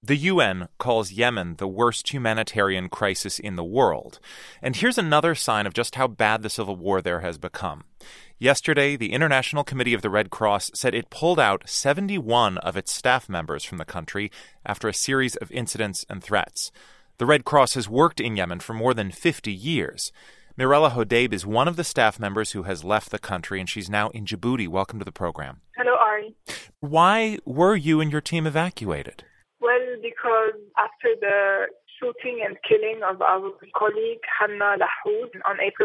The UN calls Yemen the worst humanitarian crisis in the world. And here's another sign of just how bad the civil war there has become. Yesterday, the International Committee of the Red Cross said it pulled out 71 of its staff members from the country after a series of incidents and threats. The Red Cross has worked in Yemen for more than 50 years. Mirella Hodeib is one of the staff members who has left the country, and she's now in Djibouti. Welcome to the program. Hello, Ari. Why were you and your team evacuated? Well, because after the shooting and killing of our colleague Hanna Lahoud on April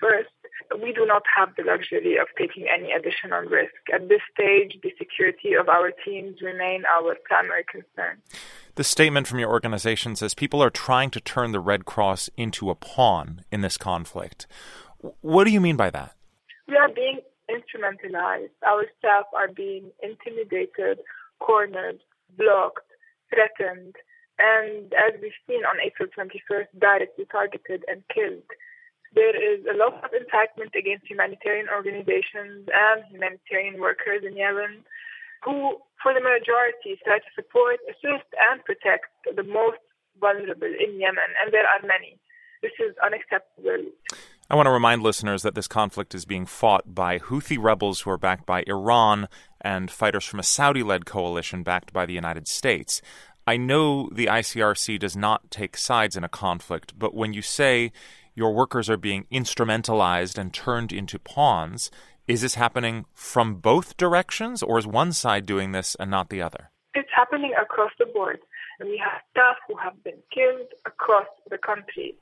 21st, we do not have the luxury of taking any additional risk. At this stage, the security of our teams remain our primary concern. The statement from your organization says people are trying to turn the Red Cross into a pawn in this conflict. What do you mean by that? We are being instrumentalized. Our staff are being intimidated, cornered, blocked, threatened, and as we've seen on April 21st, directly targeted and killed. There is a lot of incitement against humanitarian organizations and humanitarian workers in Yemen who, for the majority, try to support, assist, and protect the most vulnerable in Yemen, and there are many. This is unacceptable. I want to remind listeners that this conflict is being fought by Houthi rebels who are backed by Iran and fighters from a Saudi-led coalition backed by the United States. I know the ICRC does not take sides in a conflict, but when you say your workers are being instrumentalized and turned into pawns, is this happening from both directions, or is one side doing this and not the other? It's happening across the board. And we have staff who have been killed across the country.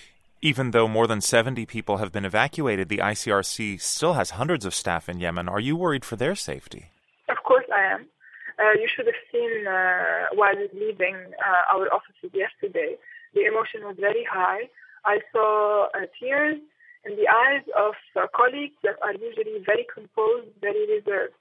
Even though more than 70 people have been evacuated, the ICRC still has hundreds of staff in Yemen. Are you worried for their safety? Of course I am. You should have seen while leaving our offices yesterday, the emotion was very high. I saw tears in the eyes of colleagues that are usually very composed, very reserved.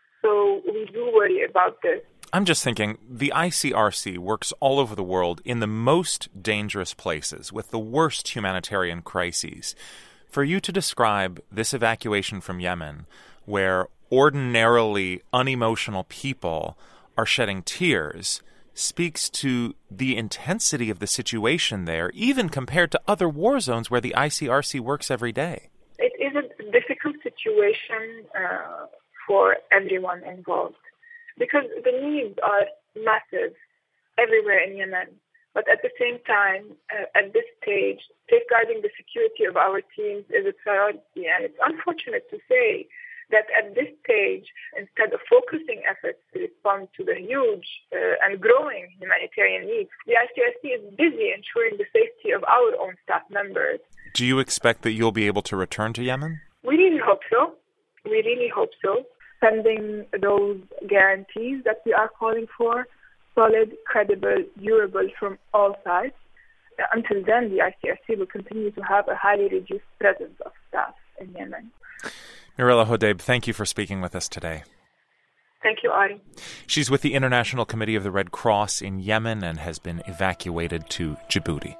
So we do worry about this. I'm just thinking, the ICRC works all over the world in the most dangerous places with the worst humanitarian crises. For you to describe this evacuation from Yemen, where ordinarily unemotional people are shedding tears, speaks to the intensity of the situation there, even compared to other war zones where the ICRC works every day. It is a difficult situation for everyone involved, because the needs are massive everywhere in Yemen. But at the same time, at this stage, safeguarding the security of our teams is a priority. And it's unfortunate to say that at this stage, instead of focusing efforts to respond to the huge and growing humanitarian needs, the ICRC is busy ensuring the safety of our own staff members. Do you expect that you'll be able to return to Yemen? We really hope so. We really hope so. Sending those guarantees that we are calling for, solid, credible, durable from all sides. Until then, the ICRC will continue to have a highly reduced presence of staff in Yemen. Mirella Hodeib, thank you for speaking with us today. Thank you, Ari. She's with the International Committee of the Red Cross in Yemen and has been evacuated to Djibouti.